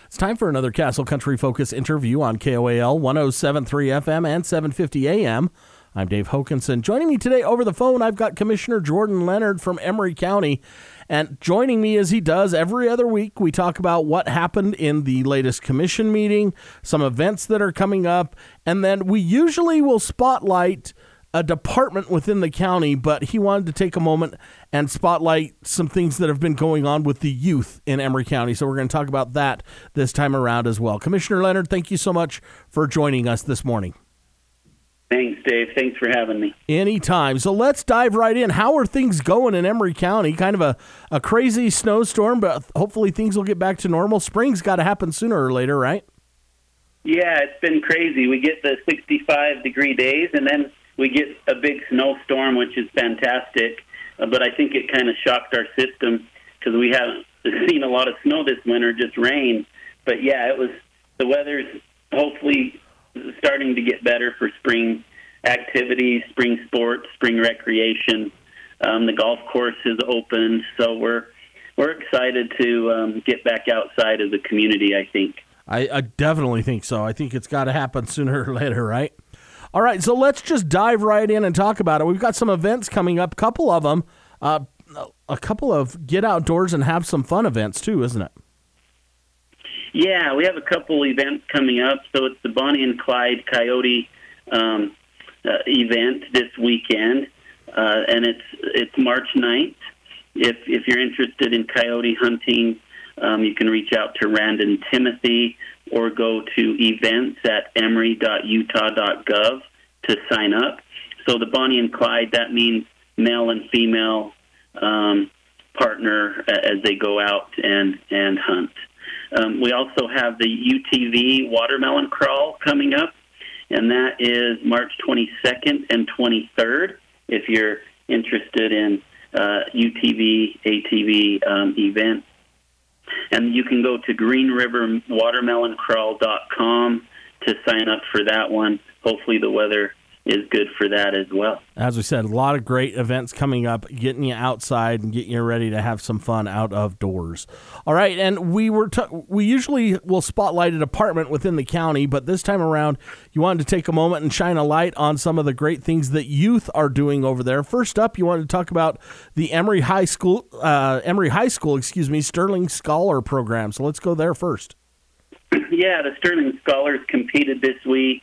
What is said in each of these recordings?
It's time for another Castle Country Focus interview on KOAL 107.3 FM and 750 AM. I'm Dave Hokanson. Joining me today over the phone, I've got Commissioner Jordan Leonard from Emery County. And joining me as he does every other week, we talk about what happened in the latest commission meeting, some events that are coming up, and then we usually will spotlight a department within the county, but he wanted to take a moment and spotlight some things that have been going on with the youth in Emery County. So we're going to talk about that this time around as well. Commissioner Leonard, thank you so much for joining us this morning. Thanks, Dave. Thanks for having me. Anytime. So let's dive right in. How are things going in Emery County? Kind of a crazy snowstorm, but hopefully things will get back to normal. Spring's got to happen sooner or later, right? Yeah, it's been crazy. We get the 65-degree days, and then we get a big snowstorm, which is fantastic. But I think it kind of shocked our system because we haven't seen a lot of snow this winter, just rain. But yeah, the weather's hopefully starting to get better for spring activities, spring sports, spring recreation. The golf course has opened, so we're excited to get back outside as a community, I think. I definitely think so. I think it's got to happen sooner or later, right? All right, so let's just dive right in and talk about it. We've got some events coming up, a couple of them, a couple of get outdoors and have some fun events too, isn't it? Yeah, we have a couple events coming up. So it's the Bonnie and Clyde Coyote event this weekend, and it's March 9th. If you're interested in coyote hunting, you can reach out to Randon Timothy or go to events@emory.utah.gov to sign up. So the Bonnie and Clyde, that means male and female partner as they go out and hunt. We also have the UTV Watermelon Crawl coming up, and that is March 22nd and 23rd if you're interested in UTV, ATV events. And you can go to greenriverwatermeloncrawl.com to sign up for that one. Hopefully the weather is good for that as well. As we said, a lot of great events coming up, getting you outside and getting you ready to have some fun out of doors. All right, and we usually will spotlight a department within the county, but this time around, you wanted to take a moment and shine a light on some of the great things that youth are doing over there. First up, you wanted to talk about the Emery High School, Sterling Scholar Program. So let's go there first. Yeah, the Sterling Scholars competed this week.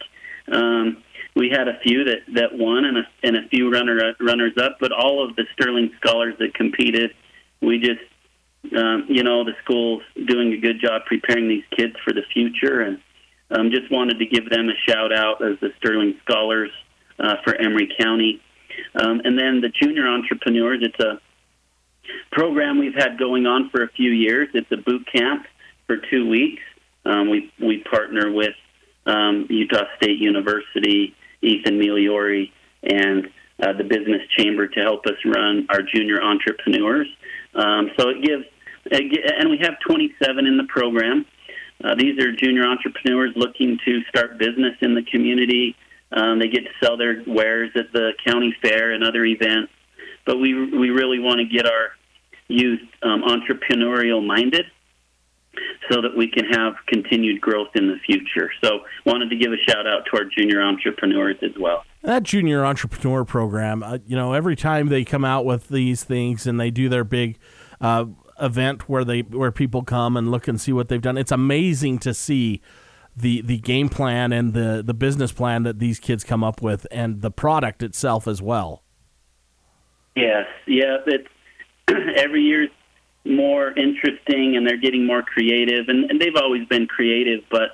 We had a few that won and a few runners up, but all of the Sterling Scholars that competed, we just, the school's doing a good job preparing these kids for the future, and just wanted to give them a shout out as the Sterling Scholars for Emery County. And then the Junior Entrepreneurs, it's a program we've had going on for a few years. It's a boot camp for 2 weeks. We partner with Utah State University, Ethan Migliori, and the Business Chamber to help us run our Junior Entrepreneurs. So it gives, and we have 27 in the program. These are junior entrepreneurs looking to start business in the community. They get to sell their wares at the county fair and other events. But we really want to get our youth entrepreneurial minded, so that we can have continued growth in the future. So wanted to give a shout-out to our junior entrepreneurs as well. That junior entrepreneur program, every time they come out with these things and they do their big event where people come and look and see what they've done, it's amazing to see the game plan and the business plan that these kids come up with and the product itself as well. Yes, yeah, it's every year's more interesting, and they're getting more creative, and they've always been creative, but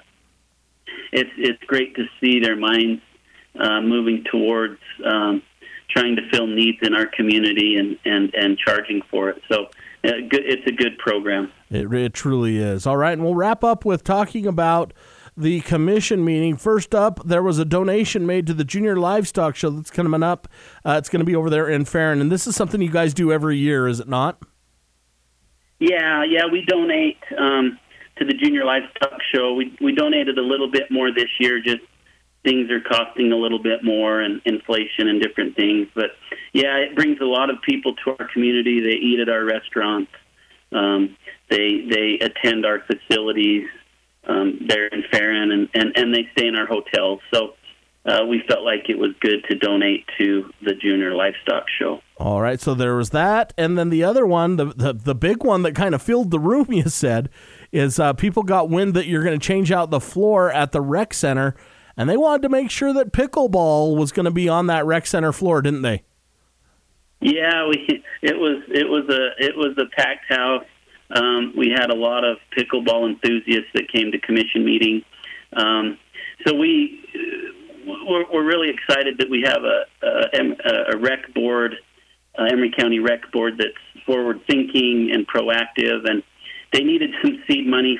it's great to see their minds moving towards trying to fill needs in our community and charging for it. So it's a good program. It truly is. All right, and we'll wrap up with talking about the commission meeting. First up, there was a donation made to the Junior Livestock Show that's coming up. It's going to be over there in Farron, and this is something you guys do every year, is it not? Yeah, we donate to the Junior Livestock Show. We donated a little bit more this year, just things are costing a little bit more and inflation and different things. But, yeah, it brings a lot of people to our community. They eat at our restaurants. They attend our facilities. there in Farron, and they stay in our hotels. So we felt like it was good to donate to the Junior Livestock Show. All right, so there was that, and then the other one, the big one that kind of filled the room, you said, is people got wind that you're going to change out the floor at the rec center, and they wanted to make sure that pickleball was going to be on that rec center floor, didn't they? Yeah, it was a packed house. We had a lot of pickleball enthusiasts that came to commission meeting. So we're really excited that we have a rec board, Emory County Rec Board, that's forward thinking and proactive, and they needed some seed money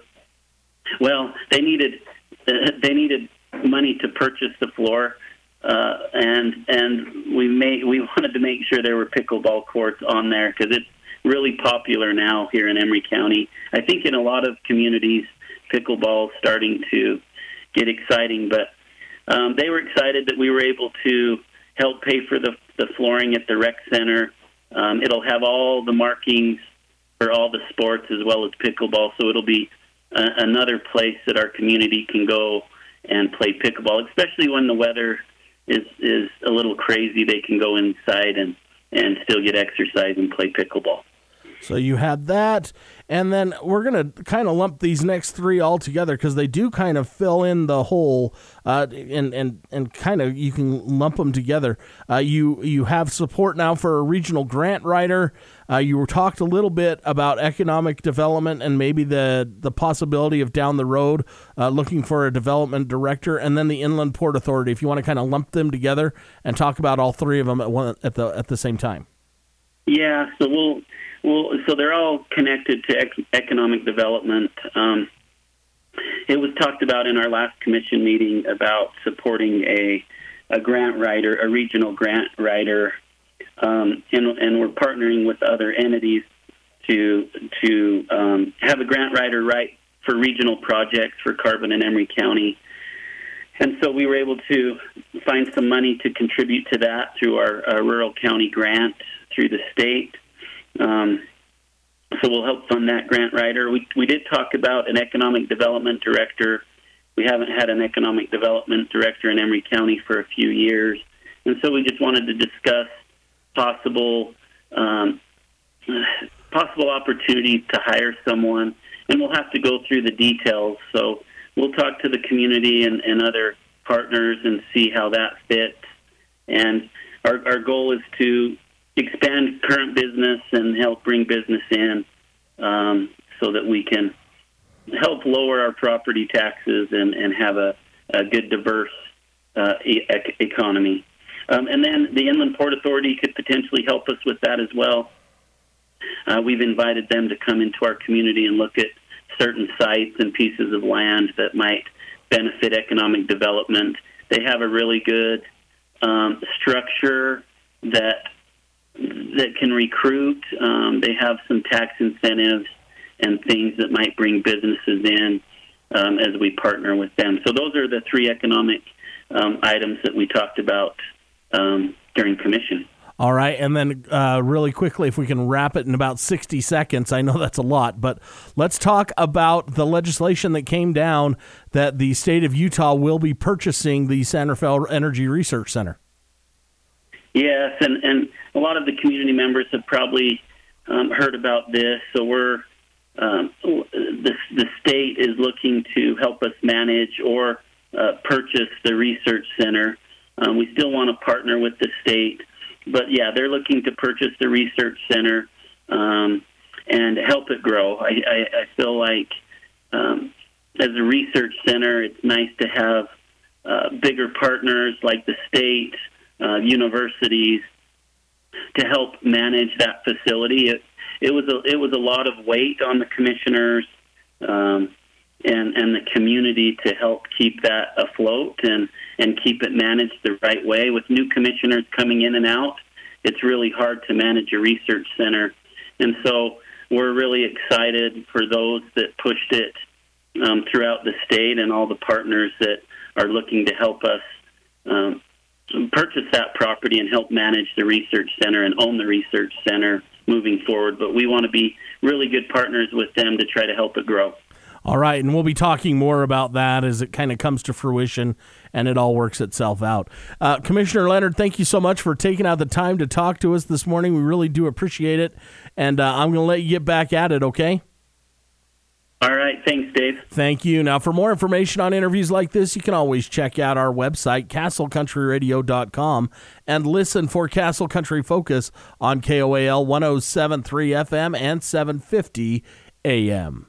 they needed money to purchase the floor, and we wanted to make sure there were pickleball courts on there because it's really popular now here in Emory County. I think in a lot of communities, pickleball is starting to get exciting, but they were excited that we were able to help pay for the flooring at the rec center. It'll have all the markings for all the sports as well as pickleball, so it'll be another place that our community can go and play pickleball, especially when the weather is a little crazy. They can go inside and still get exercise and play pickleball. So you had that, and then we're going to kind of lump these next three all together because they do kind of fill in the whole, and kind of you can lump them together. You have support now for a regional grant writer. You were talked a little bit about economic development and maybe the possibility of down the road looking for a development director, and then the Inland Port Authority. If you want to kind of lump them together and talk about all three of them at the same time. Yeah, so so they're all connected to economic development. It was talked about in our last commission meeting about supporting a grant writer, a regional grant writer, and we're partnering with other entities to have a grant writer write for regional projects for Carbon and Emory County. And so we were able to find some money to contribute to that through our rural county grant through the state. So we'll help fund that grant writer. We did talk about an economic development director. We haven't had an economic development director in Emory County for a few years. And so we just wanted to discuss possible opportunities to hire someone. And we'll have to go through the details. So we'll talk to the community and other partners and see how that fits. And our goal is to expand current business and help bring business in so that we can help lower our property taxes and have a good, diverse economy. And then the Inland Port Authority could potentially help us with that as well. We've invited them to come into our community and look at certain sites and pieces of land that might benefit economic development. They have a really good structure that can recruit. They have some tax incentives and things that might bring businesses in as we partner with them. So those are the three economic items that we talked about during commission. All right, and then really quickly, if we can wrap it in about 60 seconds, I know that's a lot, but let's talk about the legislation that came down that the state of Utah will be purchasing the Santa Fe Energy Research Center. Yes, and a lot of the community members have probably heard about this. So the state is looking to help us manage or purchase the research center. We still want to partner with the state, but yeah, they're looking to purchase the research center and help it grow. I feel like as a research center, it's nice to have bigger partners like the state, universities, to help manage that facility. It was a lot of weight on the commissioners and the community to help keep that afloat and keep it managed the right way. With new commissioners coming in and out, it's really hard to manage a research center. And so we're really excited for those that pushed it throughout the state and all the partners that are looking to help us purchase that property and help manage the research center and own the research center moving forward. But we want to be really good partners with them to try to help it grow. All right, and we'll be talking more about that as it kind of comes to fruition and it all works itself out. Commissioner Leonard, thank you so much for taking out the time to talk to us this morning. We really do appreciate it, and I'm going to let you get back at it, okay? All right. Thanks, Dave. Thank you. Now, for more information on interviews like this, you can always check out our website, castlecountryradio.com, and listen for Castle Country Focus on KOAL 107.3 FM and 750 AM.